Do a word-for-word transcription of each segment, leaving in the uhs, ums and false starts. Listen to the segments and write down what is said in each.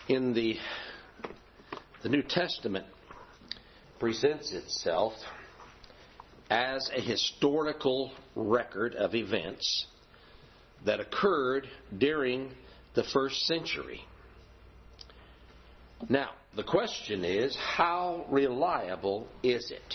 In the, the New Testament presents itself as a historical record of events that occurred during the first century. Now, the question is, how reliable is it?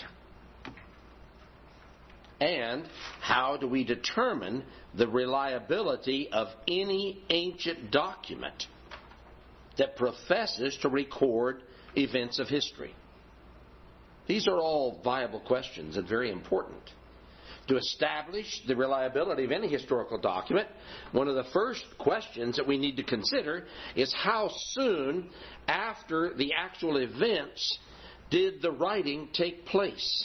And how do we determine the reliability of any ancient document that professes to record events of history? These are all viable questions and very important. To establish the reliability of any historical document, one of the first questions that we need to consider is how soon after the actual events did the writing take place?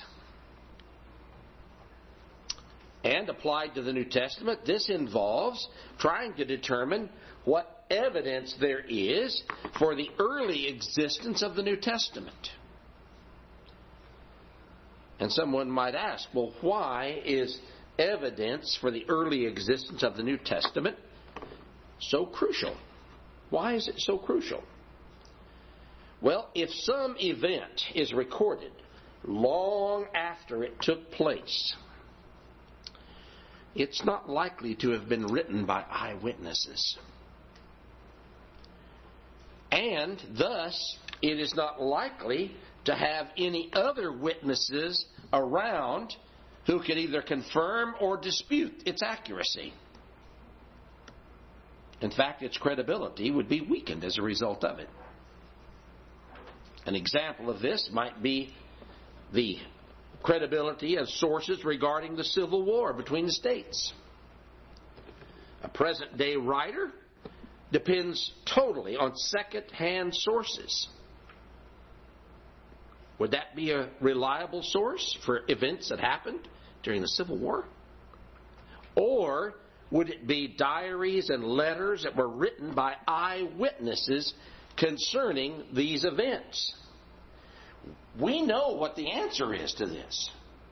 And applied to the New Testament, this involves trying to determine what evidence there is for the early existence of the New Testament. And someone might ask, well, why is evidence for the early existence of the New Testament so crucial? Why is it so crucial? Well, if some event is recorded long after it took place, it's not likely to have been written by eyewitnesses. And thus, it is not likely to have any other witnesses around who could either confirm or dispute its accuracy. In fact, its credibility would be weakened as a result of it. An example of this might be the credibility of sources regarding the Civil War between the states. A present-day writer depends totally on second-hand sources. Would that be a reliable source for events that happened during the Civil War? Or would it be diaries and letters that were written by eyewitnesses concerning these events? We know what the answer is to this.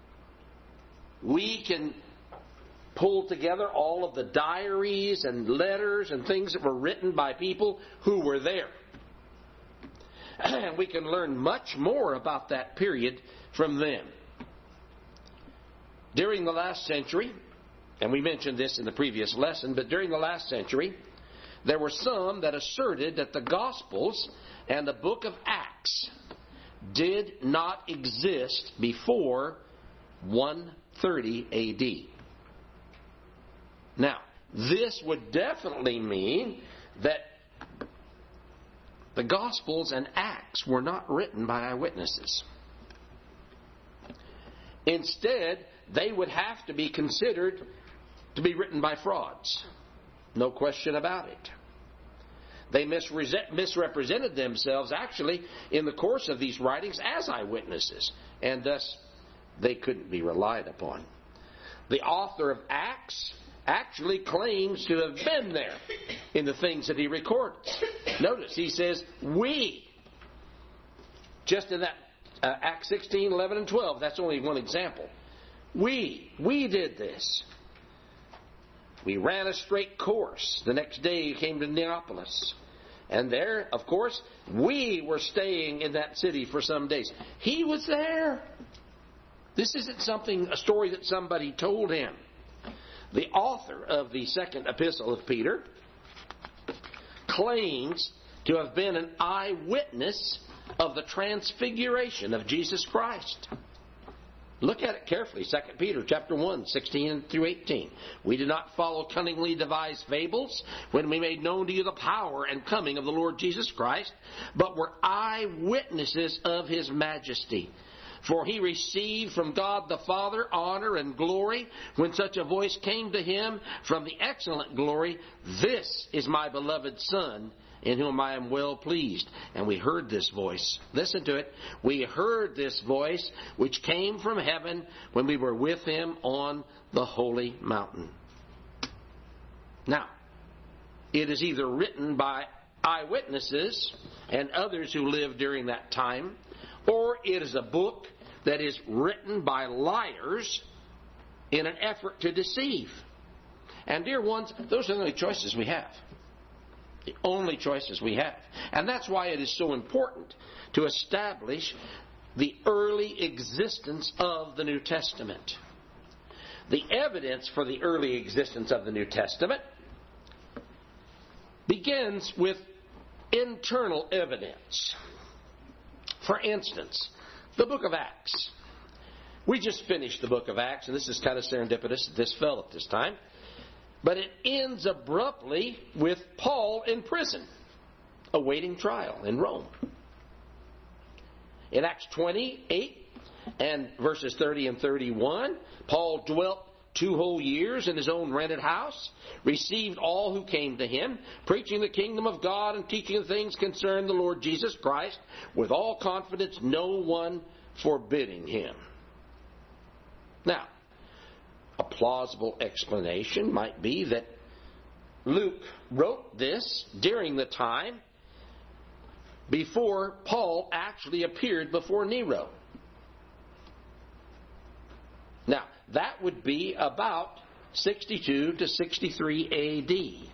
We can pull together all of the diaries and letters and things that were written by people who were there. And we can learn much more about that period from them. During the last century, and we mentioned this in the previous lesson, but during the last century, there were some that asserted that the Gospels and the book of Acts did not exist before one thirty A D. Now, this would definitely mean that the Gospels and Acts were not written by eyewitnesses. Instead, they would have to be considered to be written by frauds. No question about it. They misrepresented themselves actually in the course of these writings as eyewitnesses, and thus they couldn't be relied upon. The author of Acts actually claims to have been there in the things that he records. Notice he says, we. Just in that uh, Acts sixteen, eleven, and twelve, that's only one example. We, we did this. We ran a straight course. The next day he came to Neapolis. And there, of course, we were staying in that city for some days. He was there. This isn't something, a story that somebody told him. The author of the second epistle of Peter claims to have been an eyewitness of the transfiguration of Jesus Christ. Look at it carefully. Second Peter chapter one, sixteen through eighteen. We did not follow cunningly devised fables when we made known to you the power and coming of the Lord Jesus Christ, but were eyewitnesses of His majesty. For He received from God the Father honor and glory when such a voice came to Him from the excellent glory, "This is my beloved Son, in whom I am well pleased." And we heard this voice. Listen to it. We heard this voice which came from heaven when we were with Him on the holy mountain. Now, it is either written by eyewitnesses and others who lived during that time, or it is a book that is written by liars in an effort to deceive. And dear ones, those are the only choices we have. The only choices we have. And that's why it is so important to establish the early existence of the New Testament. The evidence for the early existence of the New Testament begins with internal evidence. For instance, the book of Acts. We just finished the book of Acts, and this is kind of serendipitous that this fell at this time. But it ends abruptly with Paul in prison, awaiting trial in Rome. In Acts twenty-eight and verses thirty and thirty-one, Paul dwelt two whole years in his own rented house, received all who came to him, preaching the kingdom of God and teaching the things concerning the Lord Jesus Christ, with all confidence, no one forbidding him. Now, a plausible explanation might be that Luke wrote this during the time before Paul actually appeared before Nero. Now, that would be about sixty-two to sixty-three A D.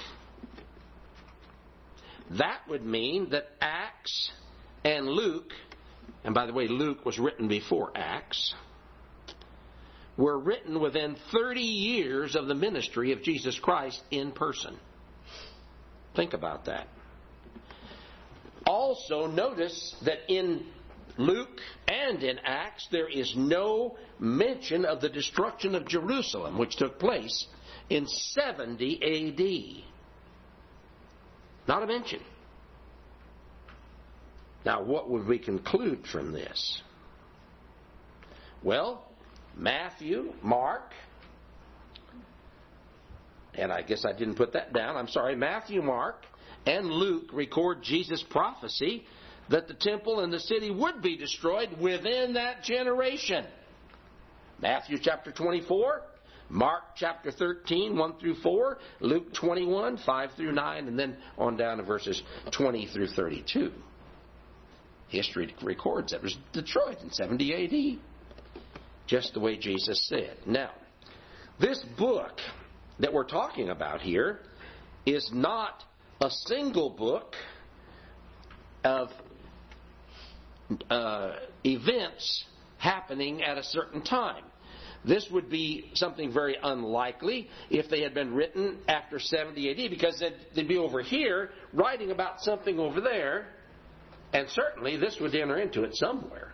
That would mean that Acts and Luke, and by the way, Luke was written before Acts, were written within thirty years of the ministry of Jesus Christ in person. Think about that. Also, notice that in Luke and in Acts, there is no mention of the destruction of Jerusalem, which took place in seventy A D. Not a mention. Now, what would we conclude from this? Well, Matthew, Mark, and I guess I didn't put that down. I'm sorry. Matthew, Mark, and Luke record Jesus' prophecy that the temple and the city would be destroyed within that generation. Matthew chapter twenty-four, Mark chapter thirteen, one through four, Luke twenty-one, five through nine, and then on down to verses twenty through thirty-two. History records that it was destroyed in seventy A D, just the way Jesus said. Now, this book that we're talking about here is not a single book of uh, events happening at a certain time. This would be something very unlikely if they had been written after seventy A D, because they'd, they'd be over here writing about something over there, and certainly this would enter into it somewhere.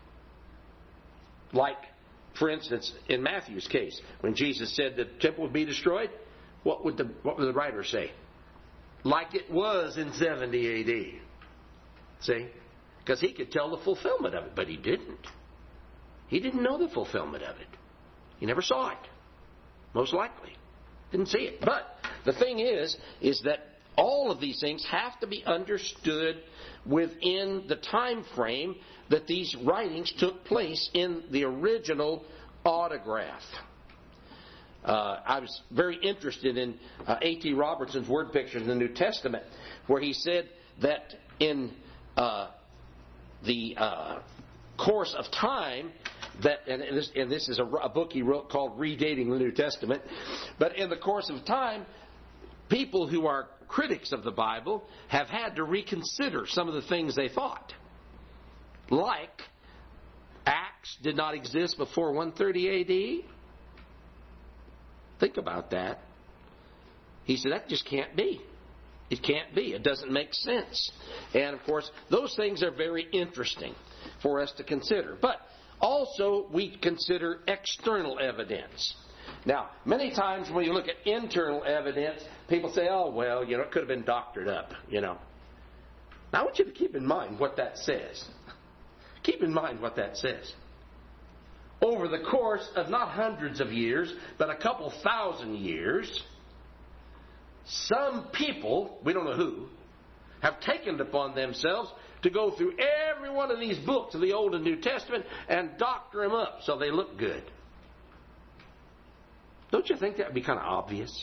Like, for instance, in Matthew's case, when Jesus said the temple would be destroyed, what would the what would the writer say? Like it was in seventy A D. See? Because he could tell the fulfillment of it, but he didn't. He didn't know the fulfillment of it. He never saw it. Most likely. Didn't see it. But the thing is, is that all of these things have to be understood within the time frame that these writings took place in the original autograph. Uh, I was very interested in uh, A T Robertson's word pictures in the New Testament, where he said that in uh, the uh, course of time, that and this, and this is a, a book he wrote called Redating the New Testament, but in the course of time, people who are critics of the Bible have had to reconsider some of the things they thought. Like, Acts did not exist before one thirty A D. Think about that. He said, that just can't be. It can't be. It doesn't make sense. And, of course, those things are very interesting for us to consider. But also, we consider external evidence. Now, many times when you look at internal evidence, people say, oh, well, you know, it could have been doctored up, you know. Now, I want you to keep in mind what that says. Keep in mind what that says. Over the course of not hundreds of years, but a couple thousand years, some people, we don't know who, have taken it upon themselves to go through every one of these books of the Old and New Testament and doctor them up so they look good. Don't you think that would be kind of obvious?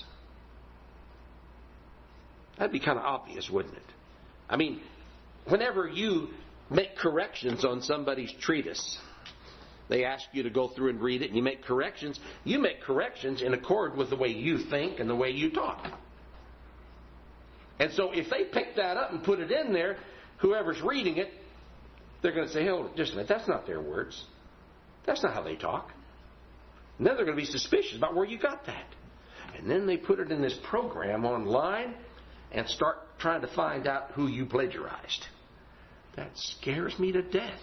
That'd be kind of obvious, wouldn't it? I mean, whenever you make corrections on somebody's treatise, they ask you to go through and read it, and you make corrections. You make corrections in accord with the way you think and the way you talk. And so if they pick that up and put it in there, whoever's reading it, they're going to say, hold it, just a minute, that's not their words. That's not how they talk. And then they're going to be suspicious about where you got that. And then they put it in this program online and start trying to find out who you plagiarized. That scares me to death.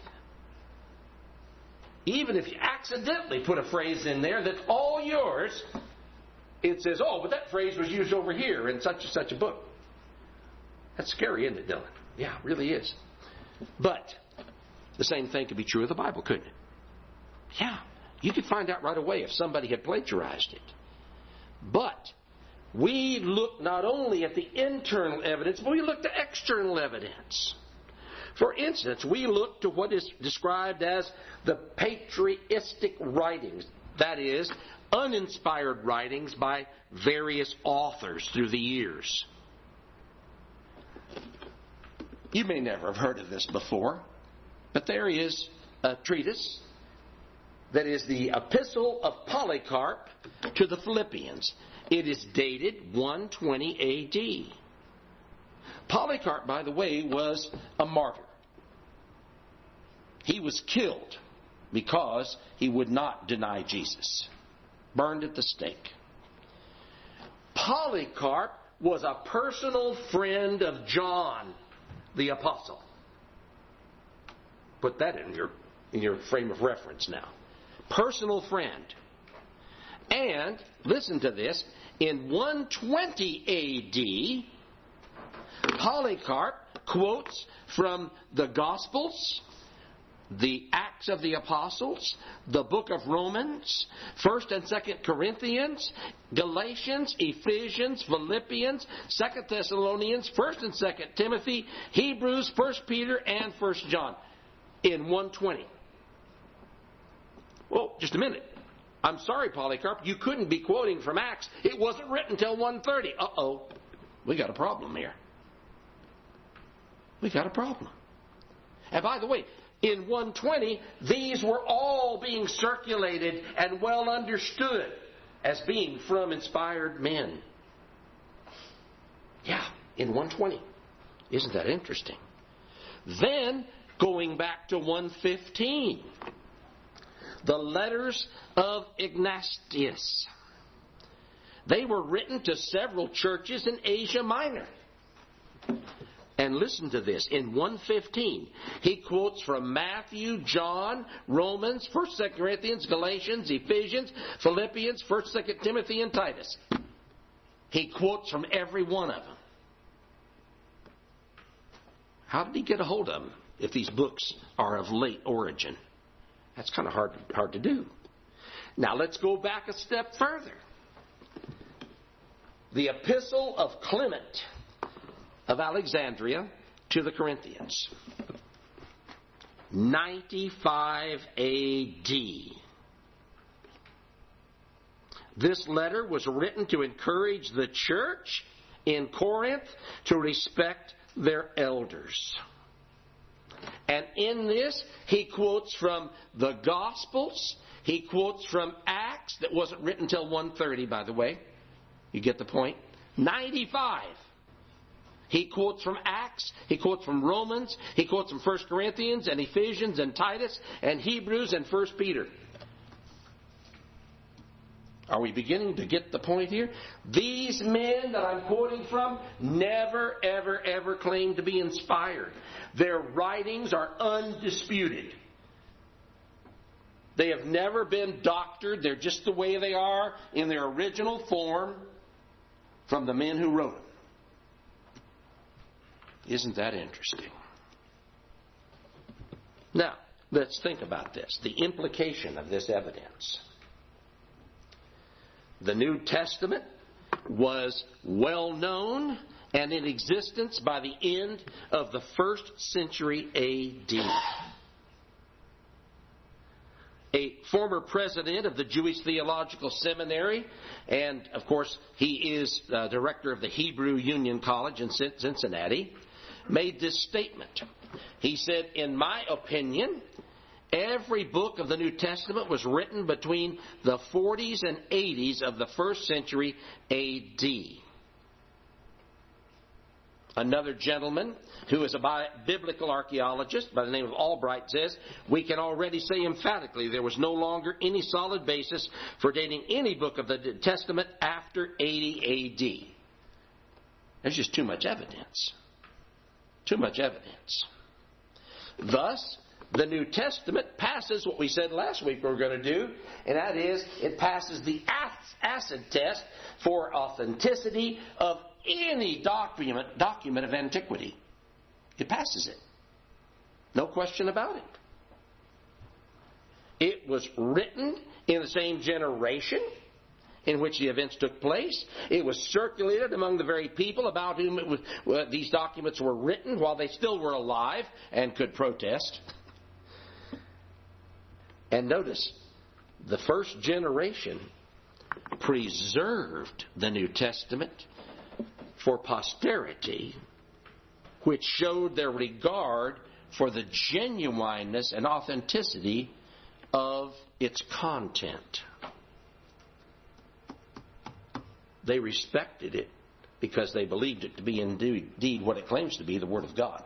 Even if you accidentally put a phrase in there that's all yours, it says, oh, but that phrase was used over here in such and such a book. That's scary, isn't it, Dylan? Yeah, it really is. But the same thing could be true of the Bible, couldn't it? Yeah, you could find out right away if somebody had plagiarized it. But we look not only at the internal evidence, but we look to external evidence. For instance, we look to what is described as the patristic writings. That is, uninspired writings by various authors through the years. You may never have heard of this before, but there is a treatise that is the Epistle of Polycarp to the Philippians. It is dated one twenty A D. Polycarp, by the way, was a martyr. He was killed because he would not deny Jesus. Burned at the stake. Polycarp was a personal friend of John the Apostle. Put that in your, in your frame of reference now. Personal friend. And, listen to this, in one twenty A D, Polycarp quotes from the Gospels, the Acts of the Apostles, the book of Romans, First and Second Corinthians, Galatians, Ephesians, Philippians, Second Thessalonians, First and Second Timothy, Hebrews, First Peter, and First John in one twenty. Well, just a minute. I'm sorry, Polycarp, you couldn't be quoting from Acts. It wasn't written until one thirty. Uh-oh. We got a problem here. We got a problem. And by the way, in one twenty, these were all being circulated and well understood as being from inspired men. Yeah, in one twenty. Isn't that interesting? Then, going back to one fifteen, the letters of Ignatius. They were written to several churches in Asia Minor. And listen to this. In one fifteen, he quotes from Matthew, John, Romans, First, Second Corinthians, Galatians, Ephesians, Philippians, First, Second Timothy, and Titus. He quotes from every one of them. How did he get a hold of them if these books are of late origin? That's kind of hard, hard to do. Now let's go back a step further. The Epistle of Clement of Alexandria to the Corinthians. ninety-five A D. This letter was written to encourage the church in Corinth to respect their elders. And in this, he quotes from the Gospels. He quotes from Acts, that wasn't written until one thirty, by the way. You get the point? ninety-five. He quotes from Acts, he quotes from Romans, he quotes from First Corinthians and Ephesians and Titus and Hebrews and First Peter. Are we beginning to get the point here? These men that I'm quoting from never, ever, ever claimed to be inspired. Their writings are undisputed. They have never been doctored. They're just the way they are in their original form from the men who wrote them. Isn't that interesting? Now, let's think about this. The implication of this evidence. The New Testament was well known and in existence by the end of the first century A D. A former president of the Jewish Theological Seminary, and of course he is uh, director of the Hebrew Union College in Cincinnati, made this statement. He said, in my opinion, every book of the New Testament was written between the forties and eighties of the first century A D. Another gentleman who is a bi- biblical archaeologist by the name of Albright says, we can already say emphatically there was no longer any solid basis for dating any book of the Testament after eighty A D. There's just too much evidence. Too much evidence. Thus, the New Testament passes what we said last week we were going to do, and that is it passes the acid test for authenticity of any document, document of antiquity. It passes it. No question about it. It was written in the same generation in which the events took place. It was circulated among the very people about whom it was, uh, these documents were written while they still were alive and could protest. And notice, the first generation preserved the New Testament for posterity, which showed their regard for the genuineness and authenticity of its content. They respected it because they believed it to be indeed what it claims to be, the Word of God.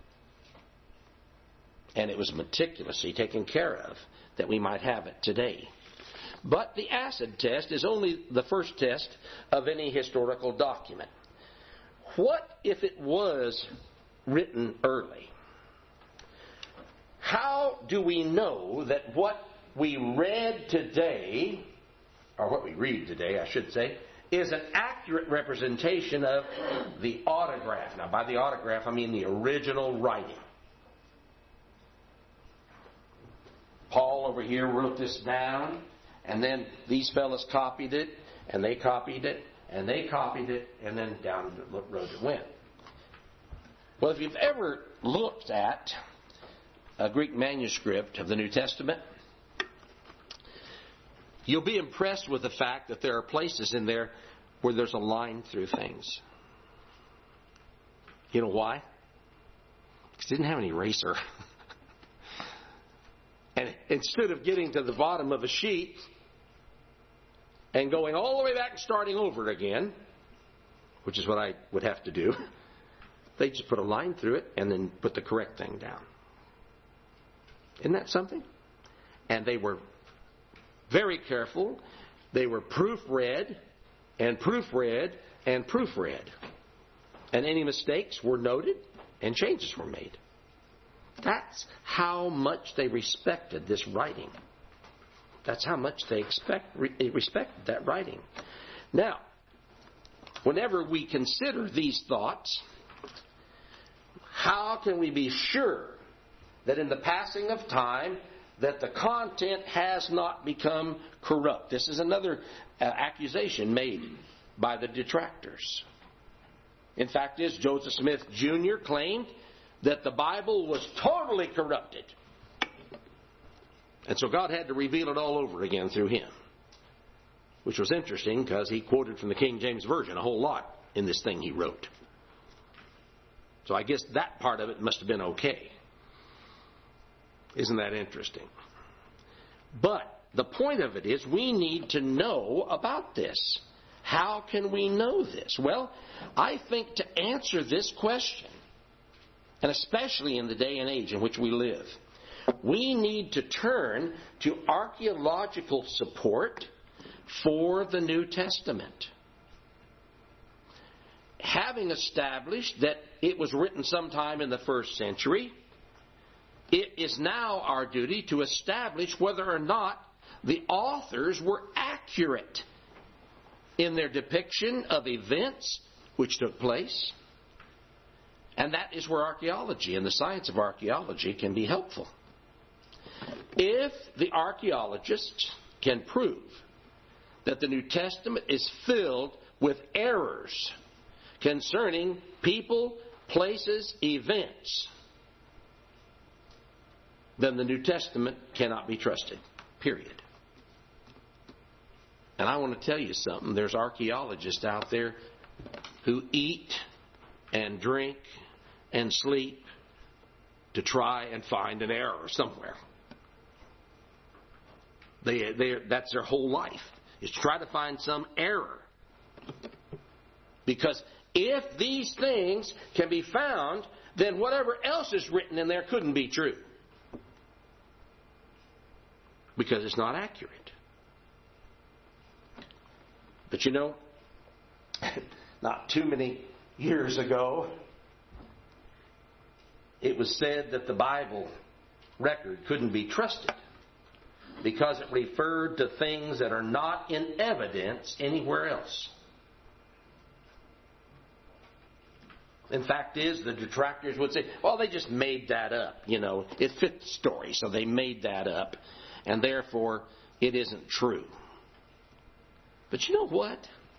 And it was meticulously taken care of that we might have it today. But the acid test is only the first test of any historical document. What if it was written early? How do we know that what we read today, or what we read today, I should say, is an accurate representation of the autograph? Now, by the autograph, I mean the original writing. Paul over here wrote this down, and then these fellas copied it, and they copied it, and they copied it, and then down the road it went. Well, if you've ever looked at a Greek manuscript of the New Testament, you'll be impressed with the fact that there are places in there where there's a line through things. You know why? Because it didn't have an eraser. And instead of getting to the bottom of a sheet and going all the way back and starting over again, which is what I would have to do, they just put a line through it and then put the correct thing down. Isn't that something? And they were very careful. They were proofread and proofread and proofread. And any mistakes were noted and changes were made. That's how much they respected this writing. That's how much they expect, respected that writing. Now, whenever we consider these thoughts, how can we be sure that in the passing of time that the content has not become corrupt? This is another uh, accusation made by the detractors. In fact, is Joseph Smith Junior claimed that the Bible was totally corrupted. And so God had to reveal it all over again through him. Which was interesting because he quoted from the King James Version a whole lot in this thing he wrote. So I guess that part of it must have been okay. Isn't that interesting? But the point of it is we need to know about this. How can we know this? Well, I think to answer this question, and especially in the day and age in which we live, we need to turn to archaeological support for the New Testament. Having established that it was written sometime in the first century, it is now our duty to establish whether or not the authors were accurate in their depiction of events which took place. And that is where archaeology and the science of archaeology can be helpful. If the archaeologists can prove that the New Testament is filled with errors concerning people, places, events, then the New Testament cannot be trusted. Period. And I want to tell you something. There's archaeologists out there who eat and drink and sleep to try and find an error somewhere. They, they, that's their whole life, is try to find some error. Because if these things can be found, then whatever else is written in there couldn't be true. Because it's not accurate. But you know, not too many years ago, it was said that the Bible record couldn't be trusted because it referred to things that are not in evidence anywhere else. In fact is, the detractors would say, well, they just made that up. You know, it fit the story, so they made that up. And therefore, it isn't true. But you know what?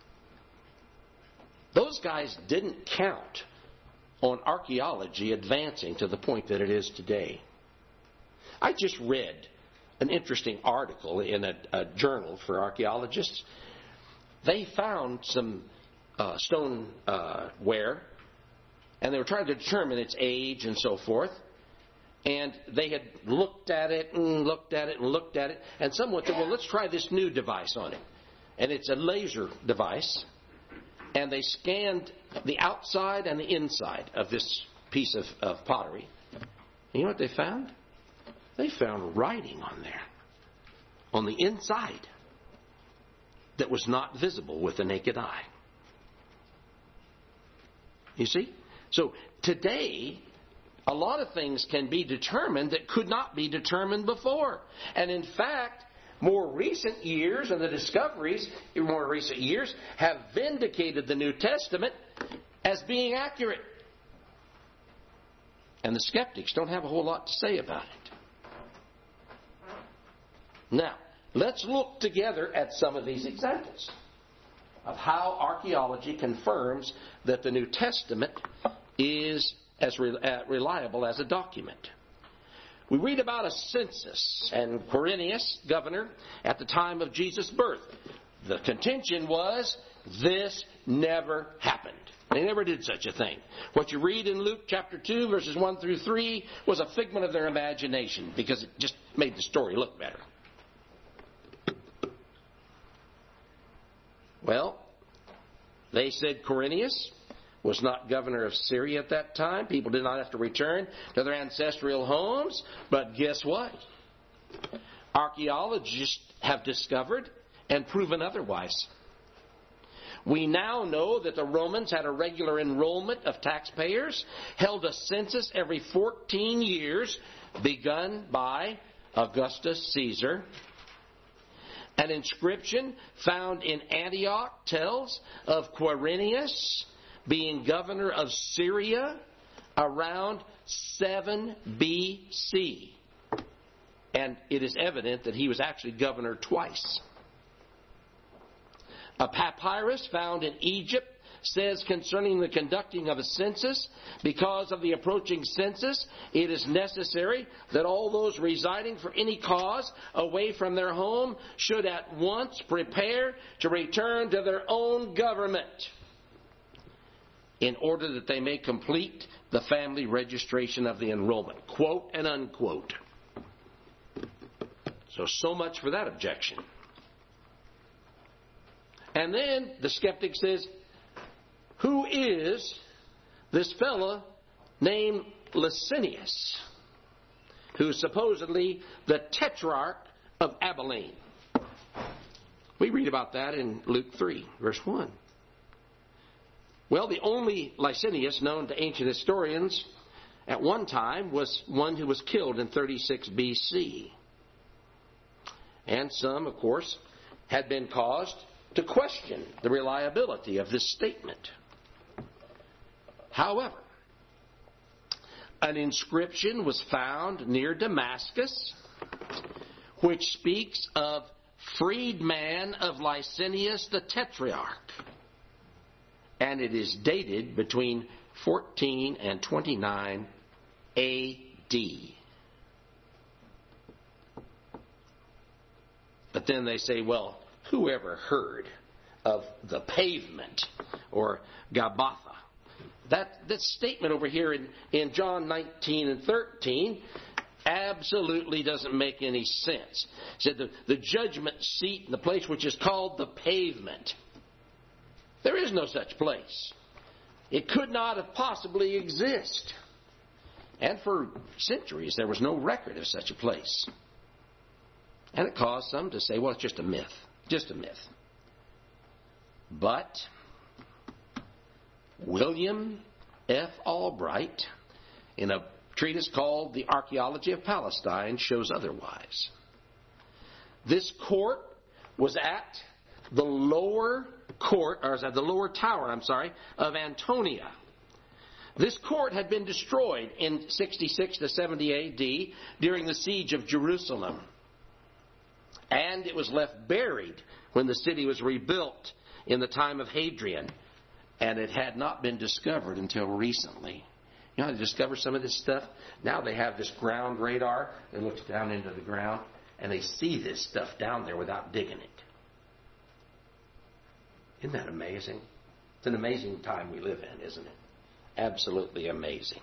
Those guys didn't count on archaeology advancing to the point that it is today. I just read an interesting article in a, a journal for archaeologists. They found some uh, stone uh, ware, and they were trying to determine its age and so forth. And they had looked at it and looked at it and looked at it. And someone said, well, let's try this new device on it. And it's a laser device. And they scanned the outside and the inside of this piece of, of pottery. And you know what they found? They found writing on there, on the inside, that was not visible with the naked eye. You see? So today, a lot of things can be determined that could not be determined before. And in fact, more recent years and the discoveries in more recent years have vindicated the New Testament as being accurate. And the skeptics don't have a whole lot to say about it. Now, let's look together at some of these examples of how archaeology confirms that the New Testament is as reliable as a document. We read about a census and Quirinius, governor, at the time of Jesus' birth. The contention was this never happened. They never did such a thing. What you read in Luke chapter two, verses one through three, was a figment of their imagination because it just made the story look better. Well, they said Quirinius was not governor of Syria at that time. People did not have to return to their ancestral homes. But guess what? Archaeologists have discovered and proven otherwise. We now know that the Romans had a regular enrollment of taxpayers, held a census every fourteen years, begun by Augustus Caesar. An inscription found in Antioch tells of Quirinius being governor of Syria around seven B C. And it is evident that he was actually governor twice. A papyrus found in Egypt says concerning the conducting of a census, because of the approaching census, it is necessary that all those residing for any cause away from their home should at once prepare to return to their own government in order that they may complete the family registration of the enrollment. Quote and unquote. So, so much for that objection. And then the skeptic says, who is this fellow named Licinius, who's supposedly the tetrarch of Abilene? We read about that in Luke three, verse one. Well, the only Licinius known to ancient historians at one time was one who was killed in thirty-six B C. And some, of course, had been caused to question the reliability of this statement. However, an inscription was found near Damascus which speaks of freedman of Licinius the Tetrarch. And it is dated between fourteen and twenty-nine A D. But then they say, well, who ever heard of the pavement or Gabbatha? That, that statement over here in, in John nineteen and thirteen absolutely doesn't make any sense. It said the, the judgment seat in the place which is called the pavement. There is no such place. It could not have possibly existed. And for centuries, there was no record of such a place. And it caused some to say, well, it's just a myth. Just a myth. But William F. Albright, in a treatise called The Archaeology of Palestine, shows otherwise. This court was at the lower court, or at the lower tower, I'm sorry, of Antonia. This court had been destroyed in sixty-six to seventy A D during the siege of Jerusalem. And it was left buried when the city was rebuilt in the time of Hadrian. And it had not been discovered until recently. You know how to discover some of this stuff? Now they have this ground radar that looks down into the ground, and they see this stuff down there without digging it. Isn't that amazing? It's an amazing time we live in, isn't it? Absolutely amazing.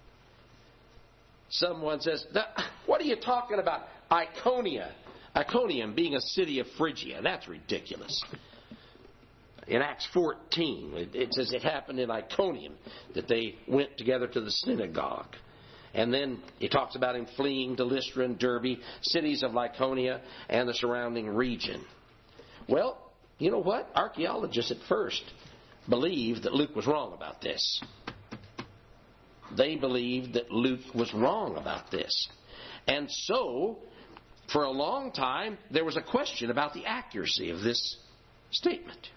Someone says, what are you talking about? Iconia. Iconium being a city of Phrygia. That's ridiculous. In Acts fourteen, it says it happened in Iconium that they went together to the synagogue. And then he talks about him fleeing to Lystra and Derbe, cities of Lycaonia and the surrounding region. Well, you know what? Archaeologists at first believed that Luke was wrong about this. They believed that Luke was wrong about this. And so, for a long time, there was a question about the accuracy of this statement.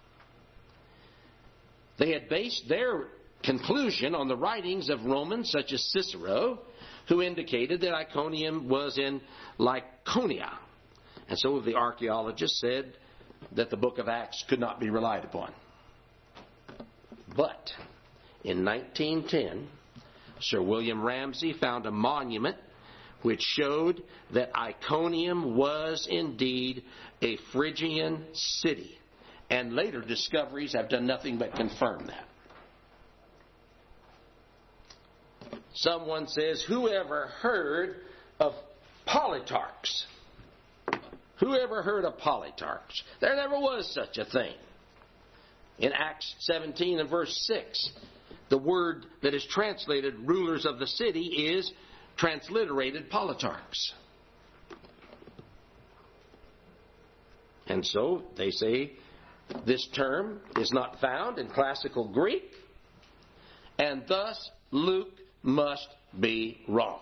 They had based their conclusion on the writings of Romans such as Cicero, who indicated that Iconium was in Lycaonia. And so the archaeologists said that the book of Acts could not be relied upon. But in nineteen ten, Sir William Ramsay found a monument which showed that Iconium was indeed a Phrygian city. And later discoveries have done nothing but confirm that. Someone says, whoever heard of Polytarchs? Whoever heard of Polytarchs? There never was such a thing. In Acts seventeen and verse six, the word that is translated rulers of the city is transliterated Polytarchs. And so they say this term is not found in classical Greek, and thus Luke must be wrong.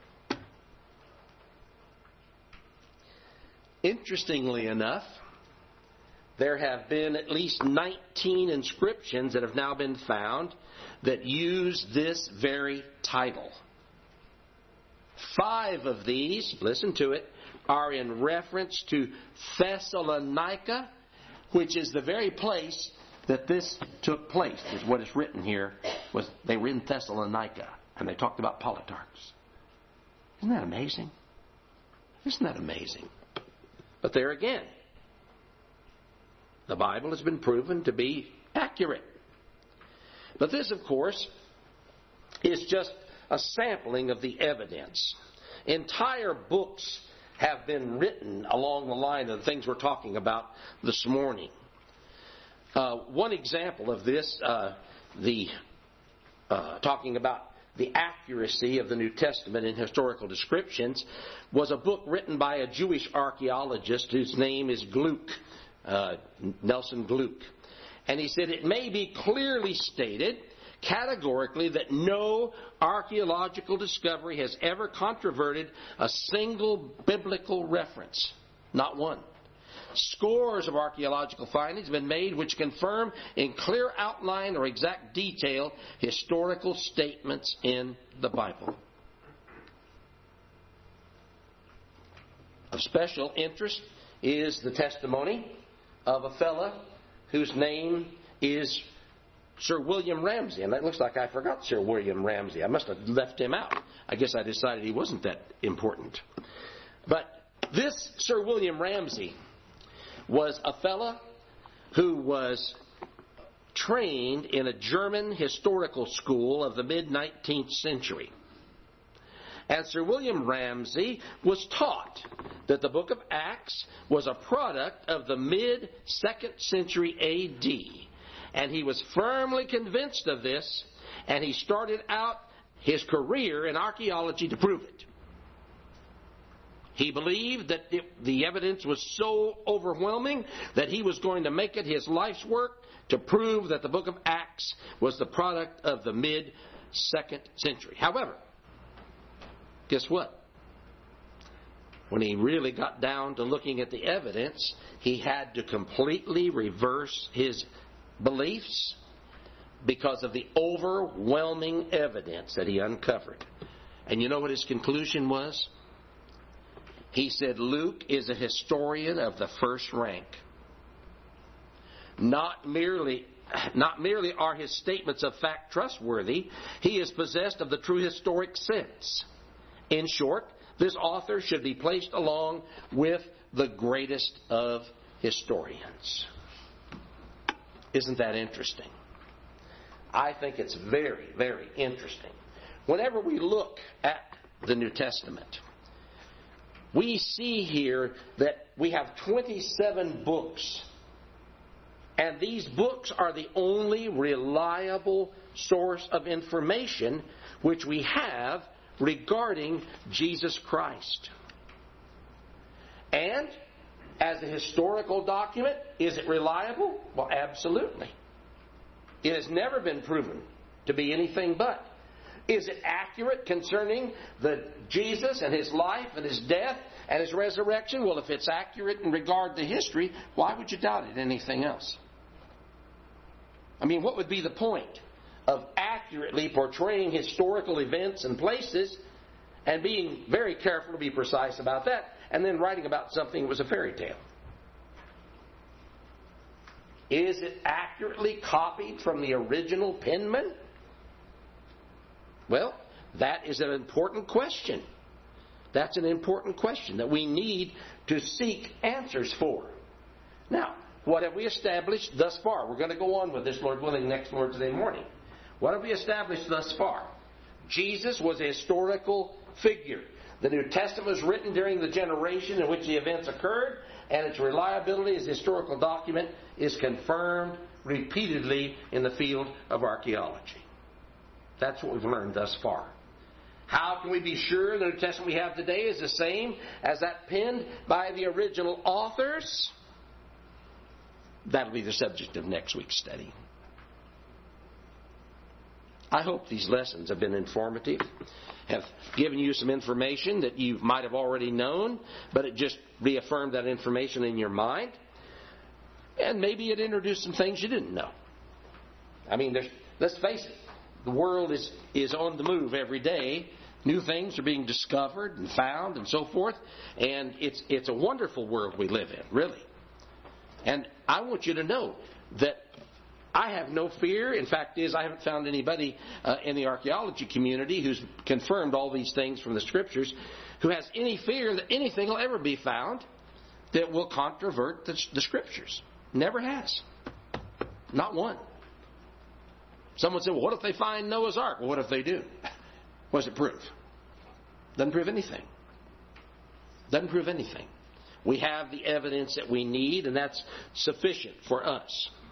Interestingly enough, there have been at least nineteen inscriptions that have now been found that use this very title. Five of these, listen to it, are in reference to Thessalonica, which is the very place that this took place. Is what is written here. Was they were in Thessalonica, and they talked about Polytarchs. Isn't that amazing? Isn't that amazing? But there again, the Bible has been proven to be accurate. But this, of course, is just a sampling of the evidence. Entire books have been written along the line of the things we're talking about this morning. Uh, one example of this, uh, the uh, talking about the accuracy of the New Testament in historical descriptions, was a book written by a Jewish archaeologist whose name is Gluck, uh, Nelson Gluck. And he said, it may be clearly stated categorically that no archaeological discovery has ever controverted a single biblical reference. Not one. Scores of archaeological findings have been made which confirm in clear outline or exact detail historical statements in the Bible. Of special interest is the testimony of a fella whose name is Sir William Ramsay. And that looks like I forgot Sir William Ramsay. I must have left him out. I guess I decided he wasn't that important. But this Sir William Ramsay was a fella who was trained in a German historical school of the mid-nineteenth century. And Sir William Ramsay was taught that the book of Acts was a product of the mid-second century A D, And he was firmly convinced of this, and he started out his career in archaeology to prove it. He believed that the evidence was so overwhelming that he was going to make it his life's work to prove that the book of Acts was the product of the mid-second century. However, guess what? When he really got down to looking at the evidence, he had to completely reverse his beliefs because of the overwhelming evidence that he uncovered. And you know what his conclusion was? He said, Luke is a historian of the first rank. Not merely, not merely are his statements of fact trustworthy, he is possessed of the true historic sense. In short, this author should be placed along with the greatest of historians. Isn't that interesting? I think it's very, very interesting. Whenever we look at the New Testament, we see here that we have twenty-seven books. And these books are the only reliable source of information which we have regarding Jesus Christ. And as a historical document, is it reliable? Well, absolutely. It has never been proven to be anything but. Is it accurate concerning the Jesus and his life and his death and his resurrection? Well, if it's accurate in regard to history, why would you doubt it anything else? I mean, what would be the point of accurately portraying historical events and places and being very careful to be precise about that and then writing about something that was a fairy tale? Is it accurately copied from the original penman? Well, that is an important question. That's an important question that we need to seek answers for. Now, what have we established thus far? We're going to go on with this, Lord willing, next Lord's Day morning. What have we established thus far? Jesus was a historical figure. The New Testament was written during the generation in which the events occurred, and its reliability as a historical document is confirmed repeatedly in the field of archaeology. That's what we've learned thus far. How can we be sure the New Testament we have today is the same as that penned by the original authors? That'll be the subject of next week's study. I hope these lessons have been informative, have given you some information that you might have already known, but it just reaffirmed that information in your mind. And maybe it introduced some things you didn't know. I mean, there's, let's face it, the world is, is on the move every day. New things are being discovered and found and so forth. And it's it's a wonderful world we live in, really. And I want you to know that I have no fear. In fact, is I haven't found anybody uh, in the archaeology community who's confirmed all these things from the Scriptures who has any fear that anything will ever be found that will controvert the, the Scriptures. Never has. Not one. Someone said, well, what if they find Noah's Ark? Well, what if they do? What does it prove? Doesn't prove anything. Doesn't prove anything. We have the evidence that we need, and that's sufficient for us.